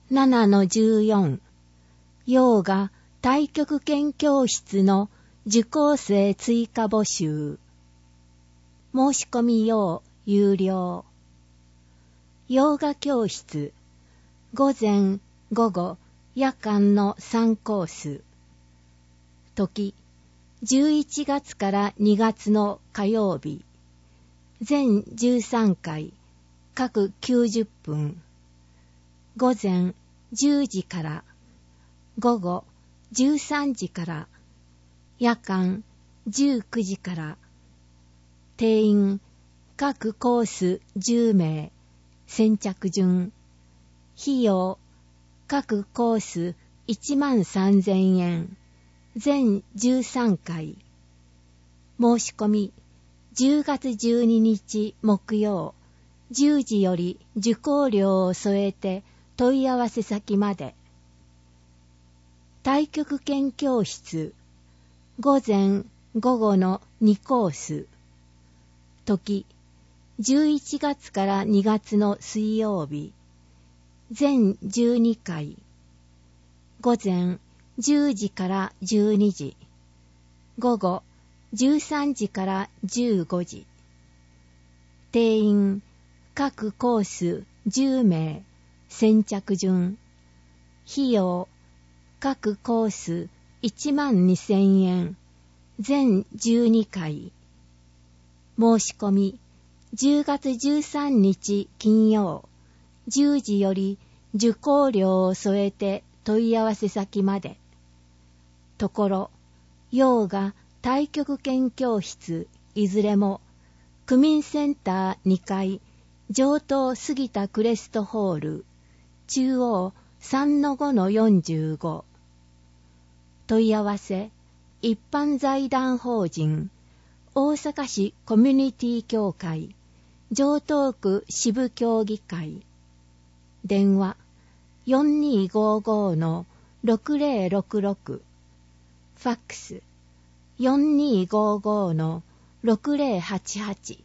7-14 ヨーガ太極拳教室の受講生追加募集。申し込み用有料。ヨーガ教室午前午後夜間の3コース。時11月から2月の火曜日。全13回各90分。午前10時から午後13時から夜間19時から。定員各コース10名。先着順。費用各コース13,000円。全13回。申し込み10月12日木曜10時より受講料を添えて問い合わせ先まで。太極拳教室午前午後の2コース。時11月から2月の水曜日。全12回。午前10時から12時。午後13時から15時。定員各コース10名。先着順。費用各コース12,000円。全12回。申し込み10月13日金曜10時より受講料を添えて問い合わせ先まで。ところヨーガ太極拳教室いずれも区民センター2階上東杉田クレストホール中央 3-5-45。問い合わせ一般財団法人大阪市コミュニティ協会城東区支部協議会。電話 4255-6066。ファックス 4255-6088。